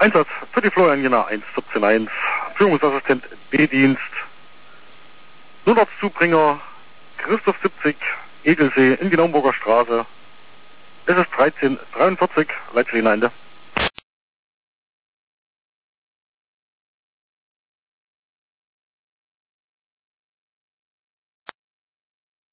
Einsatz für die Florian Jena 114.1, Führungsassistent B-Dienst, Notarztzubringer Christoph 70, Egelsee in die Naumburger Straße. Es ist 13:43, Leitstelle Ende.